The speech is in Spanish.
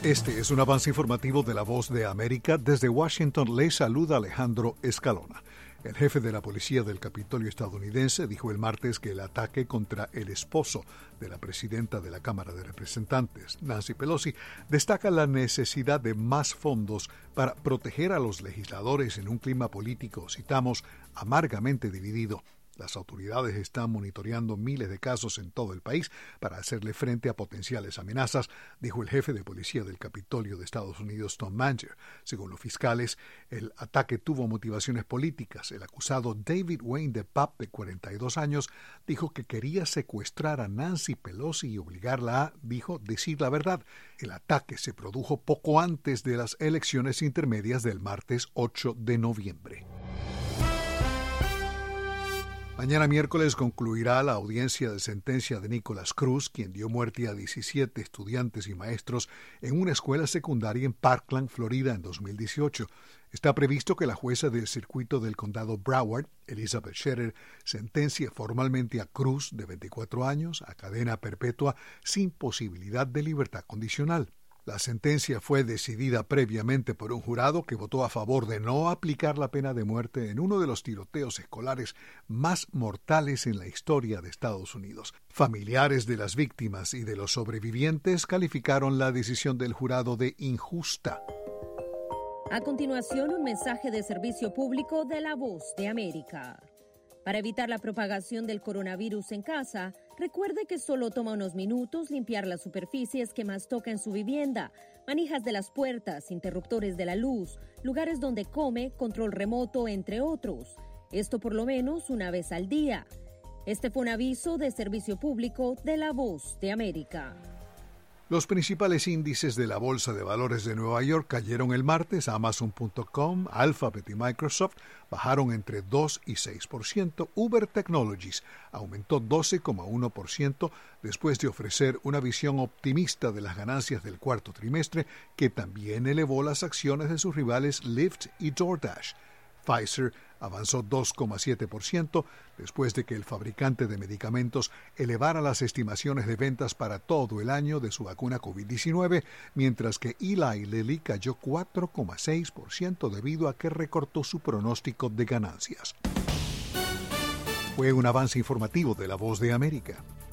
Este es un avance informativo de La Voz de América. Desde Washington le saluda Alejandro Escalona. El jefe de la policía del Capitolio estadounidense dijo el martes que el ataque contra el esposo de la presidenta de la Cámara de Representantes, Nancy Pelosi, destaca la necesidad de más fondos para proteger a los legisladores en un clima político, citamos, amargamente dividido. Las autoridades están monitoreando miles de casos en todo el país para hacerle frente a potenciales amenazas, dijo el jefe de policía del Capitolio de Estados Unidos, Tom Manger. Según los fiscales, el ataque tuvo motivaciones políticas. El acusado David Wayne DePape, de 42 años, dijo que quería secuestrar a Nancy Pelosi y obligarla a, dijo, decir la verdad. El ataque se produjo poco antes de las elecciones intermedias del martes 8 de noviembre. Mañana miércoles concluirá la audiencia de sentencia de Nicholas Cruz, quien dio muerte a 17 estudiantes y maestros en una escuela secundaria en Parkland, Florida, en 2018. Está previsto que la jueza del circuito del condado Broward, Elizabeth Scherer, sentencie formalmente a Cruz, de 24 años, a cadena perpetua sin posibilidad de libertad condicional. La sentencia fue decidida previamente por un jurado que votó a favor de no aplicar la pena de muerte en uno de los tiroteos escolares más mortales en la historia de Estados Unidos. Familiares de las víctimas y de los sobrevivientes calificaron la decisión del jurado de injusta. A continuación, un mensaje de servicio público de La Voz de América. Para evitar la propagación del coronavirus en casa, recuerde que solo toma unos minutos limpiar las superficies que más toca en su vivienda, manijas de las puertas, interruptores de la luz, lugares donde come, control remoto, entre otros. Esto por lo menos una vez al día. Este fue un aviso de servicio público de La Voz de América. Los principales índices de la Bolsa de Valores de Nueva York cayeron el martes. Amazon.com, Alphabet y Microsoft bajaron entre 2 y 6%. Uber Technologies aumentó 12,1% después de ofrecer una visión optimista de las ganancias del cuarto trimestre, que también elevó las acciones de sus rivales Lyft y DoorDash. Pfizer avanzó 2,7% después de que el fabricante de medicamentos elevara las estimaciones de ventas para todo el año de su vacuna COVID-19, mientras que Eli Lilly cayó 4,6% debido a que recortó su pronóstico de ganancias. Fue un avance informativo de La Voz de América.